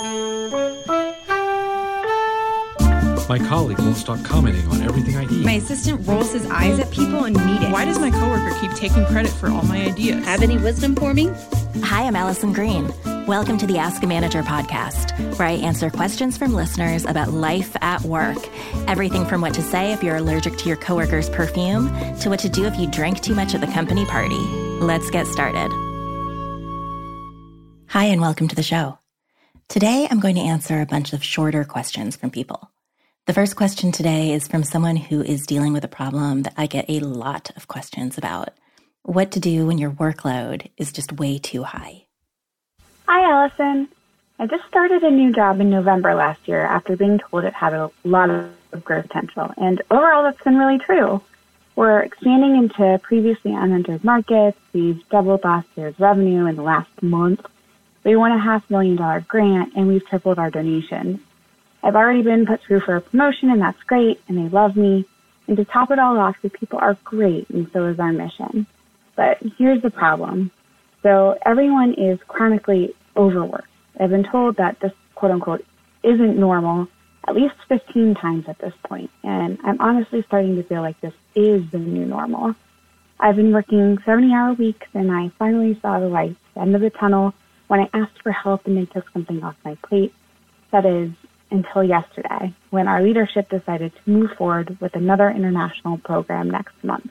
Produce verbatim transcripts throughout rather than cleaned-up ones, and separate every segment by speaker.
Speaker 1: My colleague won't stop commenting on everything I eat.
Speaker 2: My assistant rolls his eyes at people in meetings.
Speaker 3: Why does my coworker keep taking credit for all my ideas?
Speaker 4: Have any wisdom for me?
Speaker 5: Hi, I'm Allison Green. Welcome to the Ask a Manager podcast, where I answer questions from listeners about life at work. Everything from what to say if you're allergic to your coworker's perfume to what to do if you drink too much at the company party. Let's get started. Hi, and welcome to the show. Today, I'm going to answer a bunch of shorter questions from people. The first question today is from someone who is dealing with a problem that I get a lot of questions about. What to do when your workload is just way too high.
Speaker 6: Hi, Allison. I just started a new job in November last year after being told it had a lot of growth potential. And overall, that's been really true. We're expanding into previously unentered markets. We've doubled last year's revenue in the last month. We won a half million dollar grant, and we've tripled our donations. I've already been put through for a promotion, and that's great, and they love me. And to top it all off, the people are great, and so is our mission. But here's the problem. So everyone is chronically overworked. I've been told that this, quote-unquote, isn't normal at least fifteen times at this point, and I'm honestly starting to feel like this is the new normal. I've been working seventy-hour weeks, and I finally saw the light at the end of the tunnel when I asked for help and they took something off my plate. That is, until yesterday, when our leadership decided to move forward with another international program next month.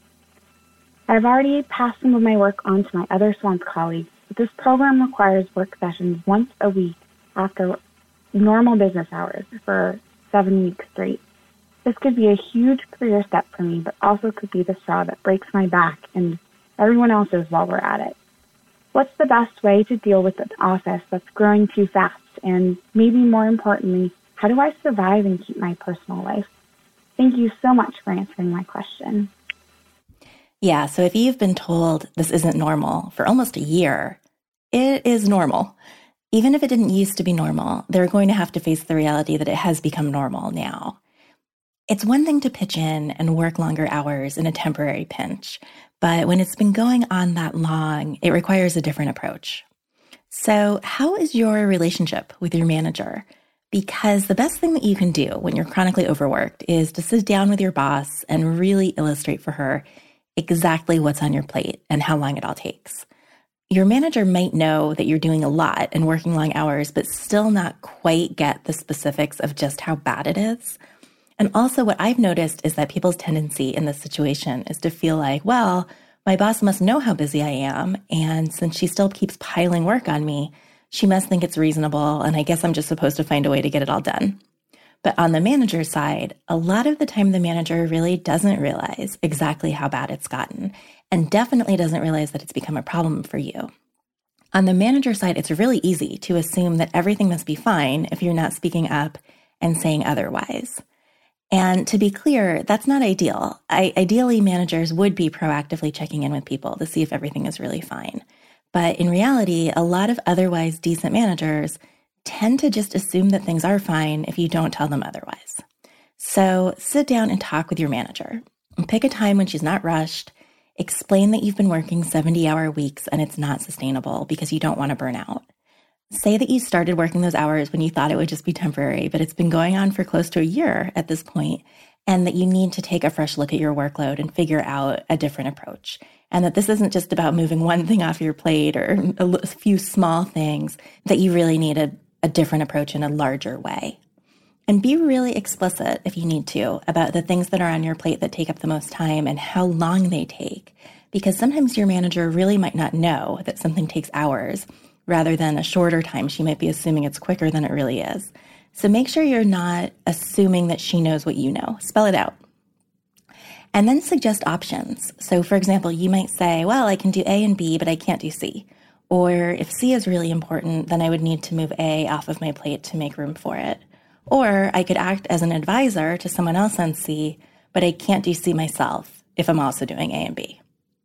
Speaker 6: I've already passed some of my work on to my other Swamp colleagues, but this program requires work sessions once a week after normal business hours for seven weeks straight. This could be a huge career step for me, but also could be the straw that breaks my back and everyone else's while we're at it. What's the best way to deal with an office that's growing too fast? And maybe more importantly, how do I survive and keep my personal life? Thank you so much for answering my question.
Speaker 5: Yeah, so if you've been told this isn't normal for almost a year, it is normal. Even if it didn't used to be normal, they're going to have to face the reality that it has become normal now. It's one thing to pitch in and work longer hours in a temporary pinch, but when it's been going on that long, it requires a different approach. So how is your relationship with your manager? Because the best thing that you can do when you're chronically overworked is to sit down with your boss and really illustrate for her exactly what's on your plate and how long it all takes. Your manager might know that you're doing a lot and working long hours, but still not quite get the specifics of just how bad it is. And also what I've noticed is that people's tendency in this situation is to feel like, well, my boss must know how busy I am, and since she still keeps piling work on me, she must think it's reasonable, and I guess I'm just supposed to find a way to get it all done. But on the manager's side, a lot of the time the manager really doesn't realize exactly how bad it's gotten, and definitely doesn't realize that it's become a problem for you. On the manager side, it's really easy to assume that everything must be fine if you're not speaking up and saying otherwise. And to be clear, that's not ideal. I, ideally, managers would be proactively checking in with people to see if everything is really fine. But in reality, a lot of otherwise decent managers tend to just assume that things are fine if you don't tell them otherwise. So sit down and talk with your manager. And pick a time when she's not rushed. Explain that you've been working seventy-hour weeks and it's not sustainable because you don't want to burn out. Say that you started working those hours when you thought it would just be temporary, but it's been going on for close to a year at this point, and that you need to take a fresh look at your workload and figure out a different approach. And that this isn't just about moving one thing off your plate or a few small things, that you really need a, a different approach in a larger way. And be really explicit, if you need to, about the things that are on your plate that take up the most time and how long they take. Because sometimes your manager really might not know that something takes hours, rather than a shorter time. She might be assuming it's quicker than it really is. So make sure you're not assuming that she knows what you know. Spell it out. And then suggest options. So for example, you might say, well, I can do A and B, but I can't do C. Or if C is really important, then I would need to move A off of my plate to make room for it. Or I could act as an advisor to someone else on C, but I can't do C myself if I'm also doing A and B.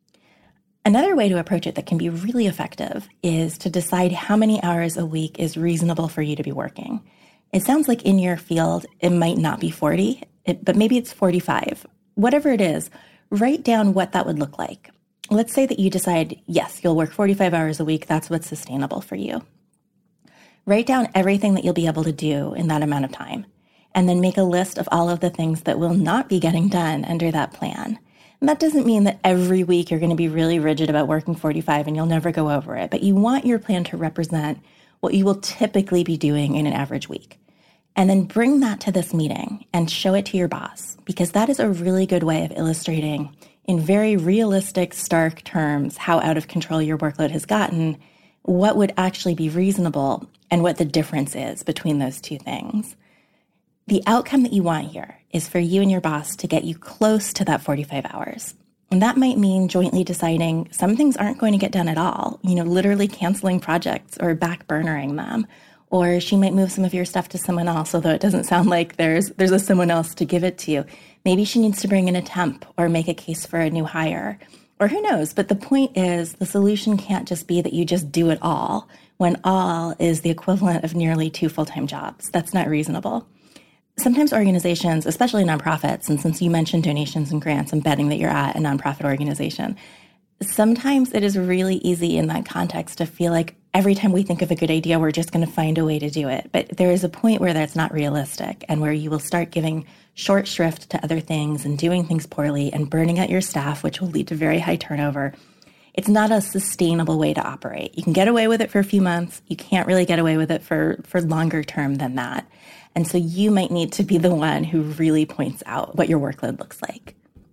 Speaker 5: Another way to approach it that can be really effective is to decide how many hours a week is reasonable for you to be working. It sounds like in your field, it might not be forty, it, but maybe it's forty-five. Whatever it is, write down what that would look like. Let's say that you decide, yes, you'll work forty-five hours a week. That's what's sustainable for you. Write down everything that you'll be able to do in that amount of time, and then make a list of all of the things that will not be getting done under that plan. And that doesn't mean that every week you're going to be really rigid about working forty-five and you'll never go over it, but you want your plan to represent what you will typically be doing in an average week. And then bring that to this meeting and show it to your boss, because that is a really good way of illustrating in very realistic, stark terms how out of control your workload has gotten, what would actually be reasonable, and what the difference is between those two things. The outcome that you want here is for you and your boss to get you close to that forty-five hours. And that might mean jointly deciding some things aren't going to get done at all, you know, literally canceling projects or back-burnering them. Or she might move some of your stuff to someone else, although it doesn't sound like there's there's a someone else to give it to. Maybe she needs to bring in a temp or make a case for a new hire. Or who knows? But the point is, the solution can't just be that you just do it all, when all is the equivalent of nearly two full-time jobs. That's not reasonable. Sometimes organizations, especially nonprofits, and since you mentioned donations and grants, I'm betting that you're at a nonprofit organization, sometimes it is really easy in that context to feel like every time we think of a good idea, we're just going to find a way to do it. But there is a point where that's not realistic, and where you will start giving short shrift to other things and doing things poorly and burning out your staff, which will lead to very high turnover. It's not a sustainable way to operate. You can get away with it for a few months. You can't really get away with it for, for longer term than that. And so you might need to be the one who really points out what your workload looks like.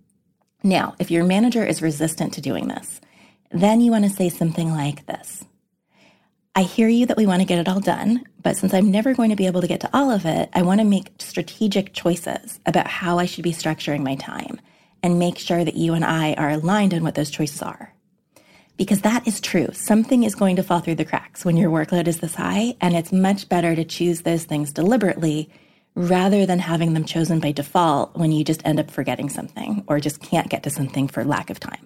Speaker 5: Now, if your manager is resistant to doing this, then you want to say something like this. I hear you that we want to get it all done, but since I'm never going to be able to get to all of it, I want to make strategic choices about how I should be structuring my time and make sure that you and I are aligned on what those choices are. Because that is true. Something is going to fall through the cracks when your workload is this high, and it's much better to choose those things deliberately rather than having them chosen by default when you just end up forgetting something or just can't get to something for lack of time.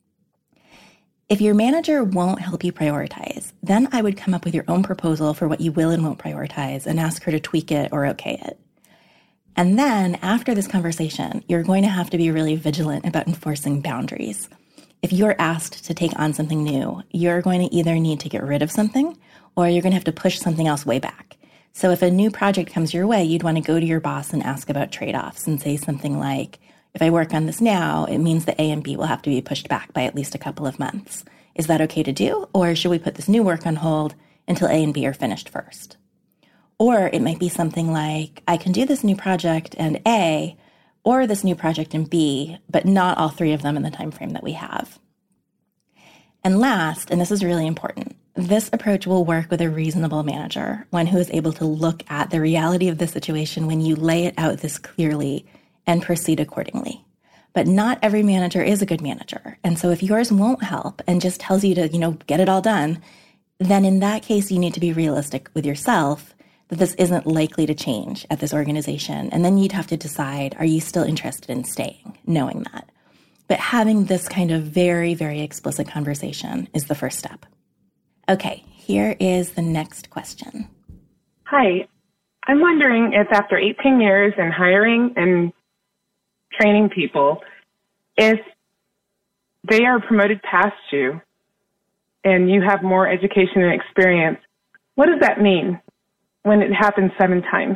Speaker 5: If your manager won't help you prioritize, then I would come up with your own proposal for what you will and won't prioritize and ask her to tweak it or okay it. And then after this conversation, you're going to have to be really vigilant about enforcing boundaries. If you're asked to take on something new, you're going to either need to get rid of something or you're going to have to push something else way back. So if a new project comes your way, you'd want to go to your boss and ask about trade-offs and say something like, if I work on this now, it means that A and B will have to be pushed back by at least a couple of months. Is that okay to do? Or should we put this new work on hold until A and B are finished first? Or it might be something like, I can do this new project and A, or this new project in B, but not all three of them in the time frame that we have. And last, and this is really important, this approach will work with a reasonable manager, one who is able to look at the reality of the situation when you lay it out this clearly and proceed accordingly. But not every manager is a good manager. And so if yours won't help and just tells you to, you know, get it all done, then in that case, you need to be realistic with yourself that this isn't likely to change at this organization. And then you'd have to decide, are you still interested in staying, knowing that? But having this kind of very, very explicit conversation is the first step. Okay, here is the next question.
Speaker 4: Hi, I'm wondering if after eighteen years in hiring and training people, if they are promoted past you and you have more education and experience, what does that mean when it happens seven times?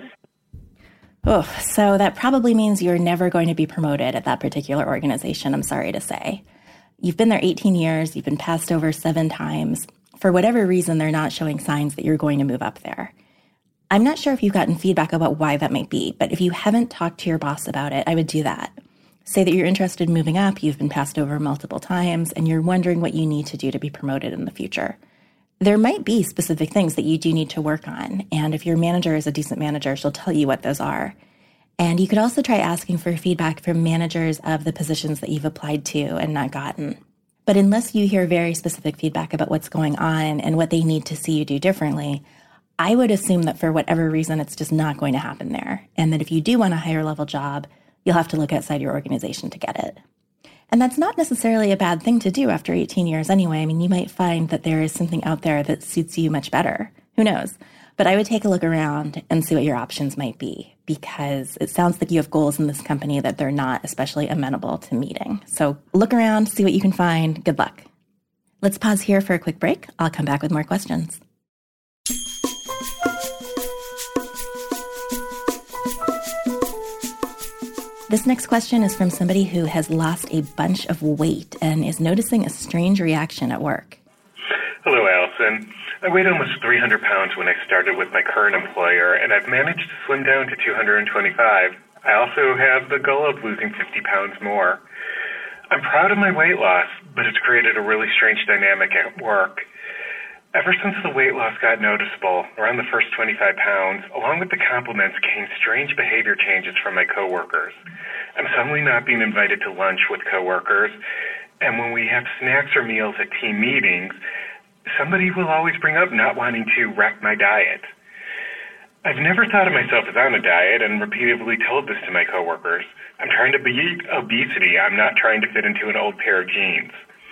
Speaker 5: Oh, so that probably means you're never going to be promoted at that particular organization, I'm sorry to say. You've been there eighteen years, you've been passed over seven times. For whatever reason, they're not showing signs that you're going to move up there. I'm not sure if you've gotten feedback about why that might be, but if you haven't talked to your boss about it, I would do that. Say that you're interested in moving up, you've been passed over multiple times, and you're wondering what you need to do to be promoted in the future. There might be specific things that you do need to work on, and if your manager is a decent manager, she'll tell you what those are. And you could also try asking for feedback from managers of the positions that you've applied to and not gotten. But unless you hear very specific feedback about what's going on and what they need to see you do differently, I would assume that for whatever reason, it's just not going to happen there. And that if you do want a higher level job, you'll have to look outside your organization to get it. And that's not necessarily a bad thing to do after eighteen years anyway. I mean, you might find that there is something out there that suits you much better. Who knows? But I would take a look around and see what your options might be, because it sounds like you have goals in this company that they're not especially amenable to meeting. So look around, see what you can find. Good luck. Let's pause here for a quick break. I'll come back with more questions. This next question is from somebody who has lost a bunch of weight and is noticing a strange reaction at work.
Speaker 7: Hello, Allison. I weighed almost three hundred pounds when I started with my current employer, and I've managed to slim down to two hundred twenty-five. I also have the goal of losing fifty pounds more. I'm proud of my weight loss, but it's created a really strange dynamic at work. Ever since the weight loss got noticeable, around the first twenty-five pounds, along with the compliments came strange behavior changes from my coworkers. I'm suddenly not being invited to lunch with coworkers, and when we have snacks or meals at team meetings, somebody will always bring up not wanting to wreck my diet. I've never thought of myself as on a diet and repeatedly told this to my coworkers. I'm trying to beat obesity. I'm not trying to fit into an old pair of jeans.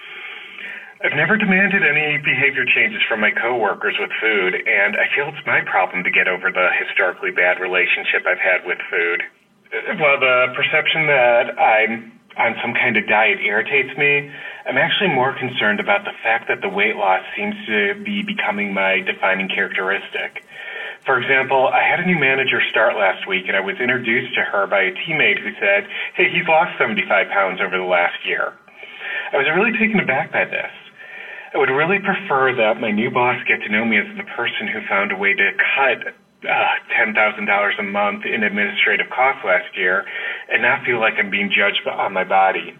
Speaker 7: I've never demanded any behavior changes from my coworkers with food, and I feel it's my problem to get over the historically bad relationship I've had with food. While the perception that I'm on some kind of diet irritates me, I'm actually more concerned about the fact that the weight loss seems to be becoming my defining characteristic. For example, I had a new manager start last week, and I was introduced to her by a teammate who said, hey, he's lost seventy-five pounds over the last year. I was really taken aback by this. I would really prefer that my new boss get to know me as the person who found a way to cut uh, ten thousand dollars a month in administrative costs last year and not feel like I'm being judged on my body.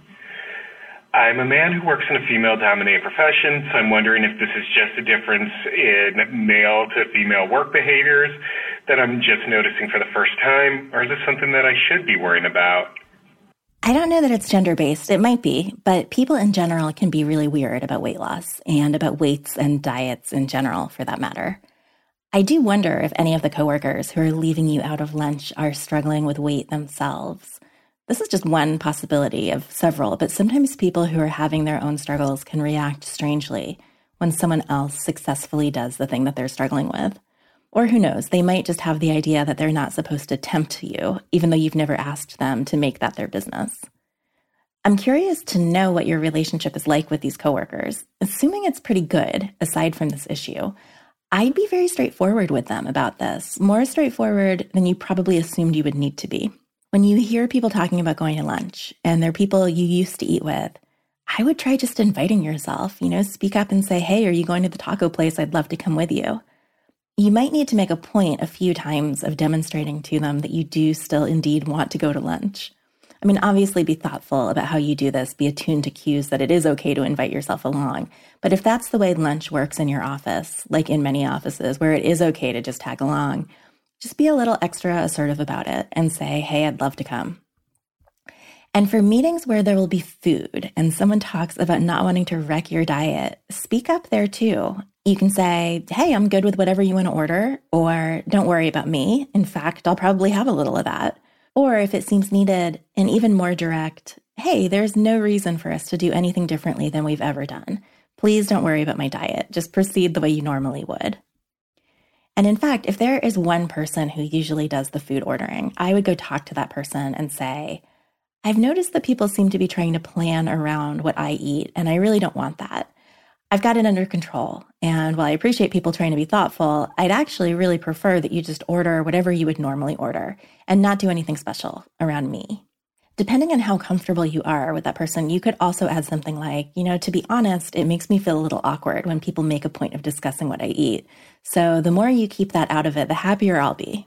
Speaker 7: I'm a man who works in a female-dominated profession, so I'm wondering if this is just a difference in male to female work behaviors that I'm just noticing for the first time, or is this something that I should be worrying about?
Speaker 5: I don't know that it's gender-based. It might be, but people in general can be really weird about weight loss and about weights and diets in general, for that matter. I do wonder if any of the coworkers who are leaving you out of lunch are struggling with weight themselves. This is just one possibility of several, but sometimes people who are having their own struggles can react strangely when someone else successfully does the thing that they're struggling with. Or who knows, they might just have the idea that they're not supposed to tempt you, even though you've never asked them to make that their business. I'm curious to know what your relationship is like with these coworkers. Assuming it's pretty good, aside from this issue, I'd be very straightforward with them about this, more straightforward than you probably assumed you would need to be. When you hear people talking about going to lunch, and they're people you used to eat with, I would try just inviting yourself, you know, speak up and say, hey, are you going to the taco place? I'd love to come with you. You might need to make a point a few times of demonstrating to them that you do still indeed want to go to lunch. I mean, obviously be thoughtful about how you do this, be attuned to cues that it is okay to invite yourself along. But if that's the way lunch works in your office, like in many offices where it is okay to just tag along, just be a little extra assertive about it and say, hey, I'd love to come. And for meetings where there will be food and someone talks about not wanting to wreck your diet, speak up there too. You can say, hey, I'm good with whatever you want to order, or don't worry about me. In fact, I'll probably have a little of that. Or if it seems needed, an even more direct, hey, there's no reason for us to do anything differently than we've ever done. Please don't worry about my diet. Just proceed the way you normally would. And in fact, if there is one person who usually does the food ordering, I would go talk to that person and say, I've noticed that people seem to be trying to plan around what I eat, and I really don't want that. I've got it under control. And while I appreciate people trying to be thoughtful, I'd actually really prefer that you just order whatever you would normally order and not do anything special around me. Depending on how comfortable you are with that person, you could also add something like, you know, to be honest, it makes me feel a little awkward when people make a point of discussing what I eat. So the more you keep that out of it, the happier I'll be.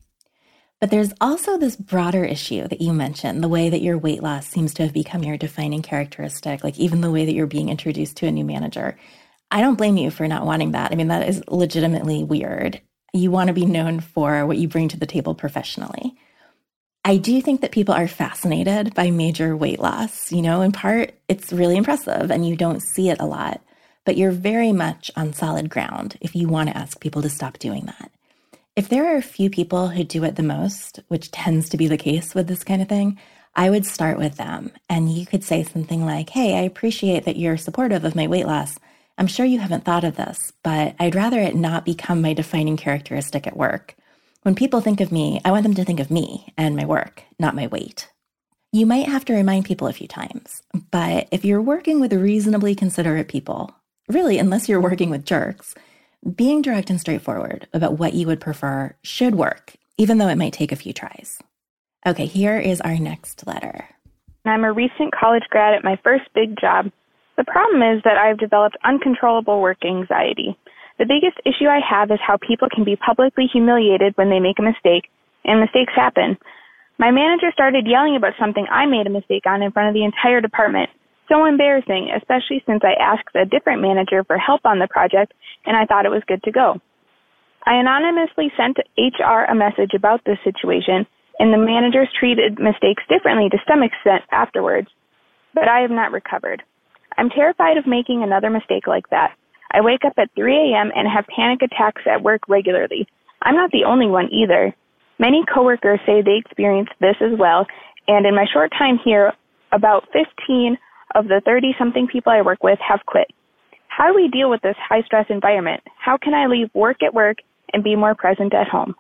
Speaker 5: But there's also this broader issue that you mentioned, the way that your weight loss seems to have become your defining characteristic, like even the way that you're being introduced to a new manager. I don't blame you for not wanting that. I mean, that is legitimately weird. You want to be known for what you bring to the table professionally. I do think that people are fascinated by major weight loss. You know, in part, it's really impressive and you don't see it a lot, but you're very much on solid ground if you want to ask people to stop doing that. If there are a few people who do it the most, which tends to be the case with this kind of thing, I would start with them. And you could say something like, hey, I appreciate that you're supportive of my weight loss. I'm sure you haven't thought of this, but I'd rather it not become my defining characteristic at work. When people think of me, I want them to think of me and my work, not my weight. You might have to remind people a few times, but if you're working with reasonably considerate people, really, unless you're working with jerks, being direct and straightforward about what you would prefer should work, even though it might take a few tries. Okay, here is our next letter.
Speaker 8: I'm a recent college grad at my first big job. The problem is that I've developed uncontrollable work anxiety. The biggest issue I have is how people can be publicly humiliated when they make a mistake, and mistakes happen. My manager started yelling about something I made a mistake on in front of the entire department. So embarrassing, especially since I asked a different manager for help on the project, and I thought it was good to go. I anonymously sent H R a message about this situation, and the managers treated mistakes differently to some extent afterwards, but I have not recovered. I'm terrified of making another mistake like that. I wake up at three a.m. and have panic attacks at work regularly. I'm not the only one either. Many coworkers say they experience this as well, and in my short time here, about fifteen of the thirty-something people I work with have quit. How do we deal with this high-stress environment? How can I leave work at work and be more present at home?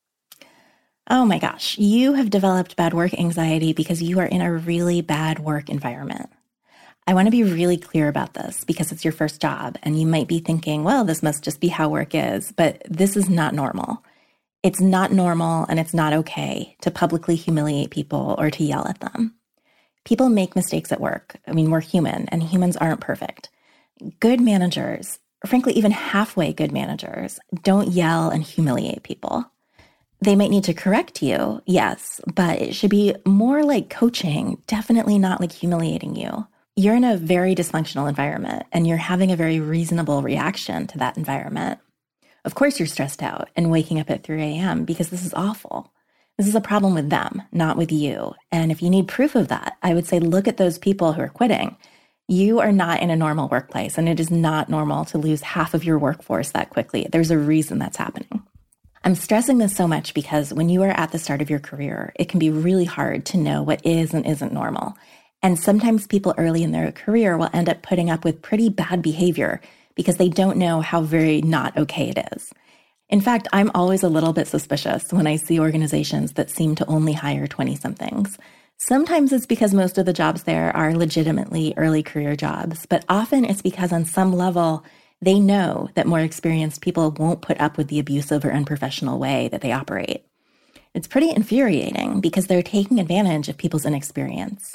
Speaker 5: Oh my gosh, you have developed bad work anxiety because you are in a really bad work environment. I want to be really clear about this because it's your first job and you might be thinking, well, this must just be how work is, but this is not normal. It's not normal and it's not okay to publicly humiliate people or to yell at them. People make mistakes at work. I mean, we're human and humans aren't perfect. Good managers, or frankly, even halfway good managers, don't yell and humiliate people. They might need to correct you, yes, but it should be more like coaching, definitely not like humiliating you. You're in a very dysfunctional environment and you're having a very reasonable reaction to that environment. Of course, you're stressed out and waking up at three a.m. because this is awful. This is a problem with them, not with you. And if you need proof of that, I would say look at those people who are quitting. You are not in a normal workplace, and it is not normal to lose half of your workforce that quickly. There's a reason that's happening. I'm stressing this so much because when you are at the start of your career, it can be really hard to know what is and isn't normal. And sometimes people early in their career will end up putting up with pretty bad behavior because they don't know how very not okay it is. In fact, I'm always a little bit suspicious when I see organizations that seem to only hire twenty-somethings. Sometimes it's because most of the jobs there are legitimately early career jobs, but often it's because on some level, they know that more experienced people won't put up with the abusive or unprofessional way that they operate. It's pretty infuriating because they're taking advantage of people's inexperience.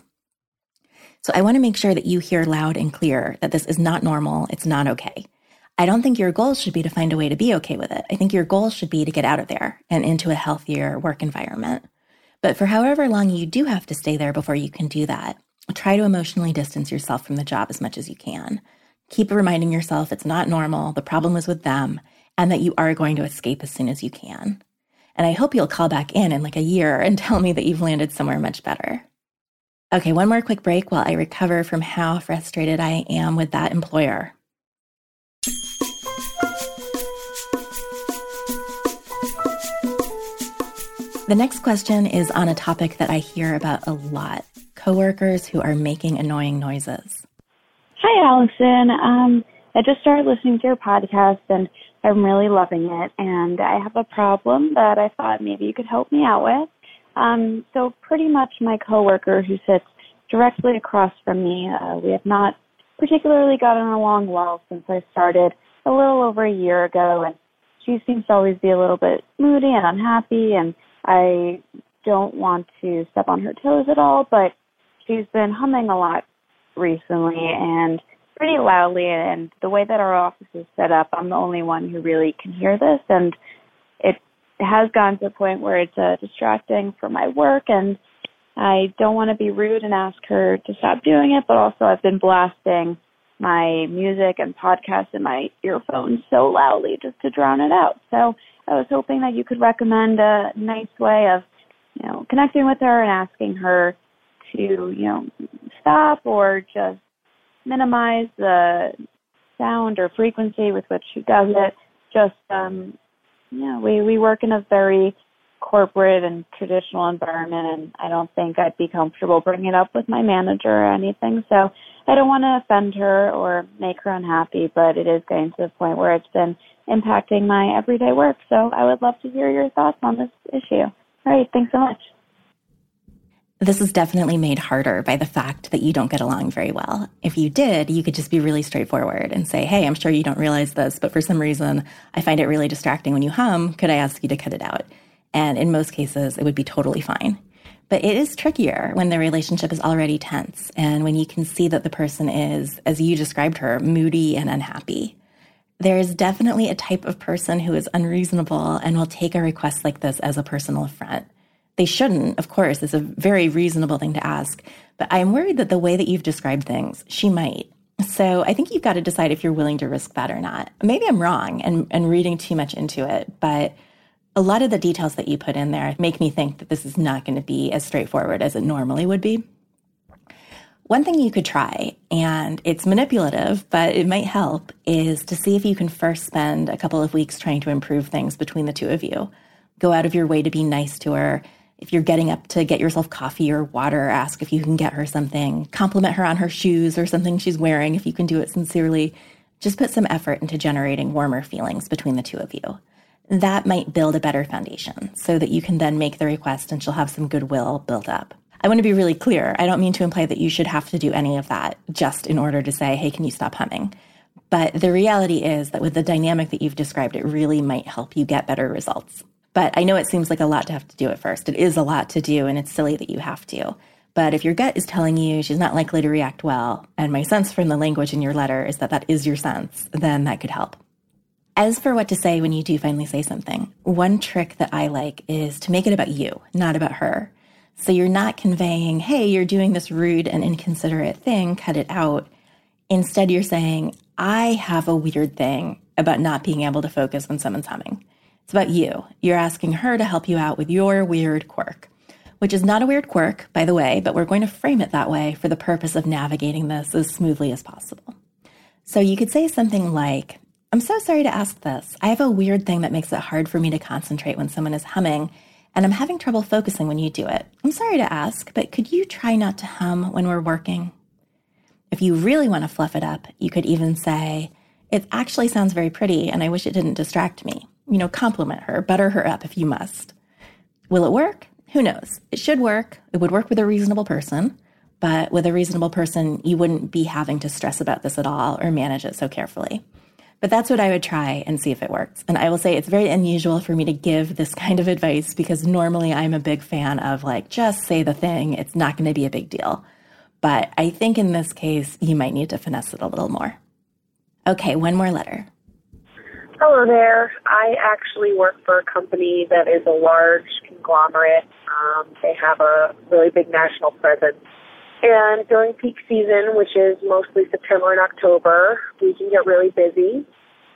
Speaker 5: So I want to make sure that you hear loud and clear that this is not normal, it's not okay. I don't think your goal should be to find a way to be okay with it. I think your goal should be to get out of there and into a healthier work environment. But for however long you do have to stay there before you can do that, try to emotionally distance yourself from the job as much as you can. Keep reminding yourself it's not normal, the problem was with them, and that you are going to escape as soon as you can. And I hope you'll call back in in like a year and tell me that you've landed somewhere much better. Okay, one more quick break while I recover from how frustrated I am with that employer. The next question is on a topic that I hear about a lot, coworkers who are making annoying noises.
Speaker 6: Hi, Allison. Um, I just started listening to your podcast, and I'm really loving it. And I have a problem that I thought maybe you could help me out with. Um, so pretty much my coworker who sits directly across from me, uh, we have not particularly gotten along well since I started a little over a year ago. And she seems to always be a little bit moody and unhappy, and I don't want to step on her toes at all, but she's been humming a lot recently and pretty loudly, and the way that our office is set up, I'm the only one who really can hear this, and it has gotten to the point where it's uh, distracting from my work, and I don't want to be rude and ask her to stop doing it, but also I've been blasting my music and podcasts in my earphones so loudly just to drown it out. So I was hoping that you could recommend a nice way of, you know, connecting with her and asking her to, you know, stop or just minimize the sound or frequency with which she does it. Just, um, you know, we, we work in a very corporate and traditional environment, and I don't think I'd be comfortable bringing it up with my manager or anything. So I don't want to offend her or make her unhappy, but it is getting to the point where it's been impacting my everyday work. So I would love to hear your thoughts on this issue. All right, thanks so much.
Speaker 5: This is definitely made harder by the fact that you don't get along very well. If you did, you could just be really straightforward and say, hey, I'm sure you don't realize this, but for some reason, I find it really distracting when you hum. Could I ask you to cut it out? And in most cases, it would be totally fine. But it is trickier when the relationship is already tense and when you can see that the person is, as you described her, moody and unhappy. There is definitely a type of person who is unreasonable and will take a request like this as a personal affront. They shouldn't, of course. It's a very reasonable thing to ask. But I'm worried that the way that you've described things, she might. So I think you've got to decide if you're willing to risk that or not. Maybe I'm wrong and, and reading too much into it, but a lot of the details that you put in there make me think that this is not going to be as straightforward as it normally would be. One thing you could try, and it's manipulative, but it might help, is to see if you can first spend a couple of weeks trying to improve things between the two of you. Go out of your way to be nice to her. If you're getting up to get yourself coffee or water, ask if you can get her something. Compliment her on her shoes or something she's wearing if you can do it sincerely. Just put some effort into generating warmer feelings between the two of you. That might build a better foundation so that you can then make the request and she'll have some goodwill built up. I want to be really clear. I don't mean to imply that you should have to do any of that just in order to say, hey, can you stop humming? But the reality is that with the dynamic that you've described, it really might help you get better results. But I know it seems like a lot to have to do at first. It is a lot to do, and it's silly that you have to. But if your gut is telling you she's not likely to react well, and my sense from the language in your letter is that that is your sense, then that could help. As for what to say when you do finally say something, one trick that I like is to make it about you, not about her. So you're not conveying, hey, you're doing this rude and inconsiderate thing, cut it out. Instead, you're saying, I have a weird thing about not being able to focus when someone's humming. It's about you. You're asking her to help you out with your weird quirk, which is not a weird quirk, by the way, but we're going to frame it that way for the purpose of navigating this as smoothly as possible. So you could say something like, I'm so sorry to ask this. I have a weird thing that makes it hard for me to concentrate when someone is humming, and I'm having trouble focusing when you do it. I'm sorry to ask, but could you try not to hum when we're working? If you really want to fluff it up, you could even say, it actually sounds very pretty, and I wish it didn't distract me. You know, compliment her, butter her up if you must. Will it work? Who knows? It should work. It would work with a reasonable person, but with a reasonable person, you wouldn't be having to stress about this at all or manage it so carefully. But that's what I would try and see if it works. And I will say it's very unusual for me to give this kind of advice because normally I'm a big fan of like, just say the thing. It's not going to be a big deal. But I think in this case, you might need to finesse it a little more. Okay, one more letter.
Speaker 9: Hello there. I actually work for a company that is a large conglomerate. Um, they have a really big national presence. And during peak season, which is mostly September and October, we can get really busy.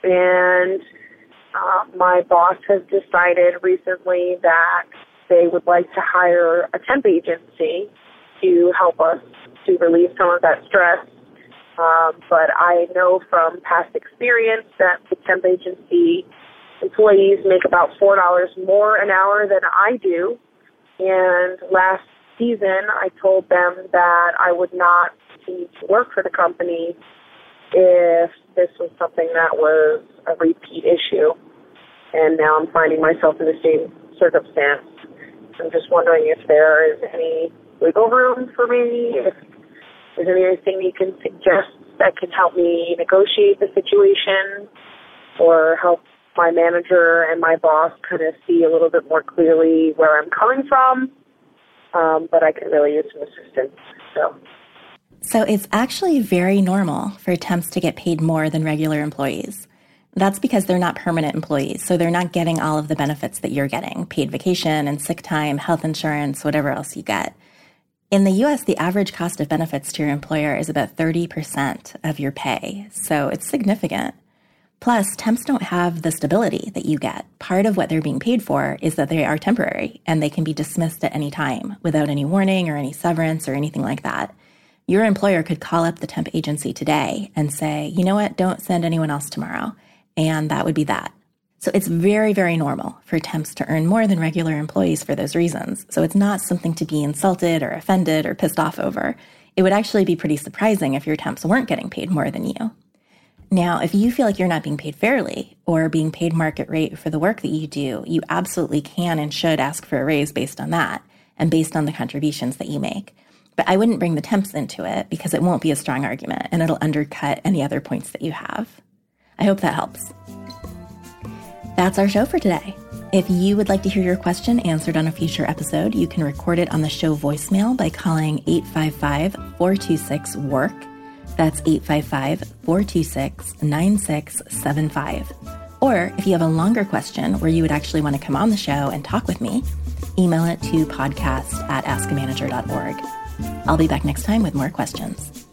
Speaker 9: And uh, my boss has decided recently that they would like to hire a temp agency to help us to relieve some of that stress. Um, but I know from past experience that the temp agency employees make about four dollars more an hour than I do. And last season, I told them that I would not continue to work for the company if this was something that was a repeat issue. And now I'm finding myself in the same circumstance. I'm just wondering if there is any wiggle room for me, if is there anything you can suggest that can help me negotiate the situation or help my manager and my boss kind of see a little bit more clearly where I'm coming from? Um, but I could really use some assistance. So.
Speaker 5: So it's actually very normal for temps to get paid more than regular employees. That's because they're not permanent employees, so they're not getting all of the benefits that you're getting, paid vacation and sick time, health insurance, whatever else you get. In the U S, the average cost of benefits to your employer is about thirty percent of your pay, so it's significant. Plus, temps don't have the stability that you get. Part of what they're being paid for is that they are temporary, and they can be dismissed at any time without any warning or any severance or anything like that. Your employer could call up the temp agency today and say, you know what, don't send anyone else tomorrow, and that would be that. So it's very, very normal for temps to earn more than regular employees for those reasons. So it's not something to be insulted or offended or pissed off over. It would actually be pretty surprising if your temps weren't getting paid more than you. Now, if you feel like you're not being paid fairly or being paid market rate for the work that you do, you absolutely can and should ask for a raise based on that and based on the contributions that you make. But I wouldn't bring the temps into it because it won't be a strong argument and it'll undercut any other points that you have. I hope that helps. That's our show for today. If you would like to hear your question answered on a future episode, you can record it on the show voicemail by calling eight five five, four two six, W O R K. That's eight five five, four two six, nine six seven five. Or if you have a longer question where you would actually want to come on the show and talk with me, email it to podcast at ask a manager dot org. I'll be back next time with more questions.